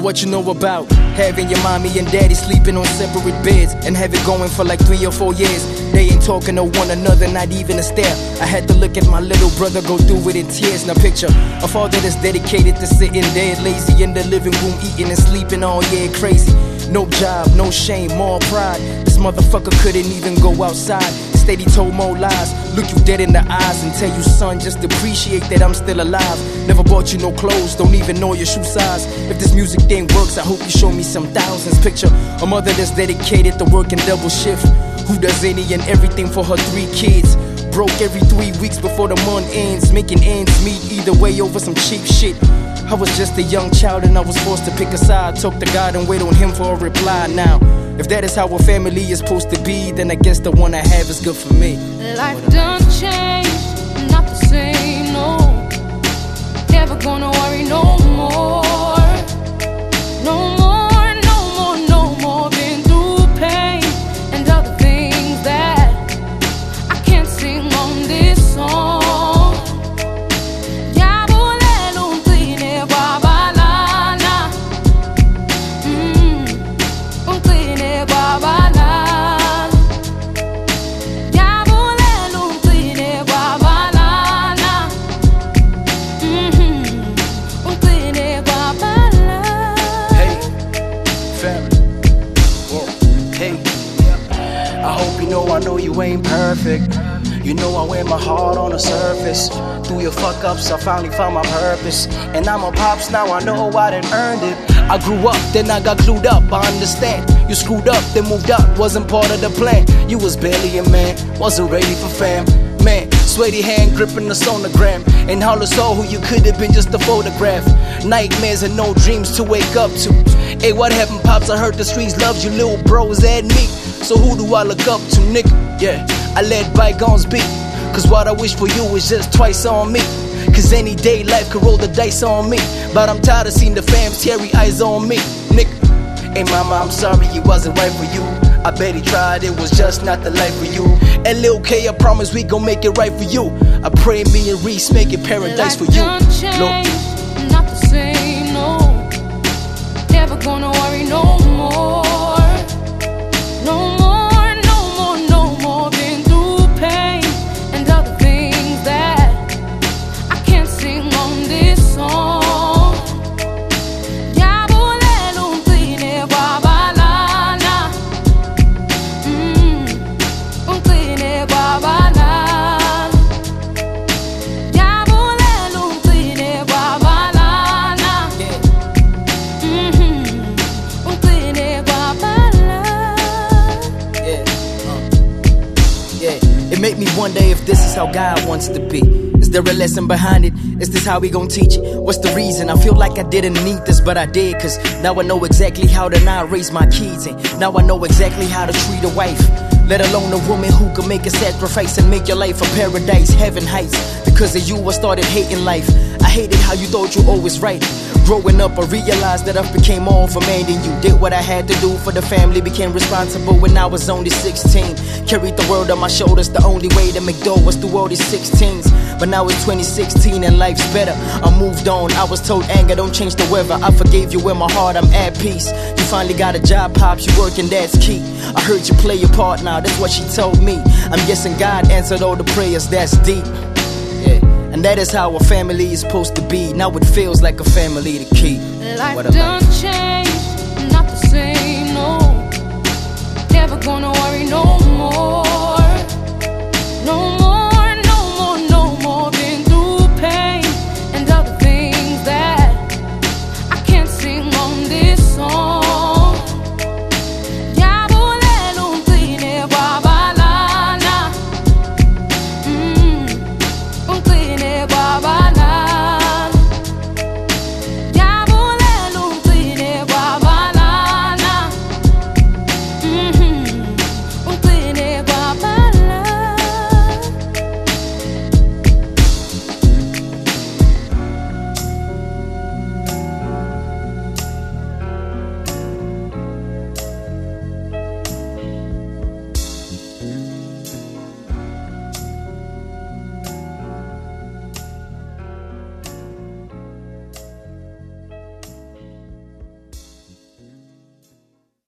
what you know about having your mommy and daddy sleeping on separate beds and have it going for like 3 or 4 years. They ain't talking to one another, not even a stare. I had to look at my little brother go through it in tears. Now picture a father that's dedicated to sitting dead lazy in the living room eating and sleeping all year crazy. No job, no shame, more pride. This motherfucker couldn't even go outside. Instead he told more lies. Look you dead in the eyes and tell you, son, just appreciate that I'm still alive. Never bought you no clothes, don't even know your shoe size. If this music thing works, I hope you show me some thousands. Picture a mother that's dedicated to working double shift, who does any and everything for her 3 kids. Broke every 3 weeks before the month ends, making ends meet either way over some cheap shit. I was just a young child and I was forced to pick a side. Talk to God and wait on him for a reply. Now, if that is how a family is supposed to be, then I guess the one I have is good for me. Life done changed, not the same, no. Never gonna worry no more. No more, no more, no more. Been through pain and other things that I can't sing on this song. I know you ain't perfect. You know I wear my heart on the surface. Through your fuck-ups, I finally found my purpose. And I'm a pops now, I know I done earned it. I grew up, then I got clued up, I understand. You screwed up, then moved up, wasn't part of the plan. You was barely a man, wasn't ready for fam. Man, sweaty hand gripping the sonogram. And how the soul who you could have been just a photograph. Nightmares and no dreams to wake up to. Hey, what happened, pops? I heard the streets loved you, little bros at me. So who do I look up to, nigga? Yeah, I let bygones be. Cause what I wish for you is just twice on me. Cause any day life could roll the dice on me. But I'm tired of seeing the fam's teary eyes on me, nigga. Hey mama, I'm sorry it wasn't right for you. I bet he tried, it was just not the life for you. And Lil K, I promise we gon' make it right for you. I pray me and Reese make it paradise for you. Change, not the same, no. Never gonna worry no more. No more, no more, no more. Been through pain and other things that I can't sing on this song. Make me wonder if this is how God wants to be. Is there a lesson behind it? Is this how we gon' teach it? What's the reason? I feel like I didn't need this, but I did. Cause now I know exactly how to not raise my kids. And now I know exactly how to treat a wife. Let alone a woman who can make a sacrifice and make your life a paradise, heaven heights. Because of you I started hating life. I hated how you thought you always right. Growing up, I realized that I became more of a man than you. Did what I had to do for the family, became responsible when I was only 16. Carried the world on my shoulders, the only way to make dough was through all these 16s. But now it's 2016 and life's better. I moved on, I was told anger don't change the weather. I forgave you in my heart, I'm at peace. You finally got a job, pops, you working, that's key. I heard you play your part now, that's what she told me. I'm guessing God answered all the prayers, that's deep. Yeah. And that is how a family is supposed to be. Now it feels like a family to keep. Life done changed, not the same, no. Never gonna worry no more.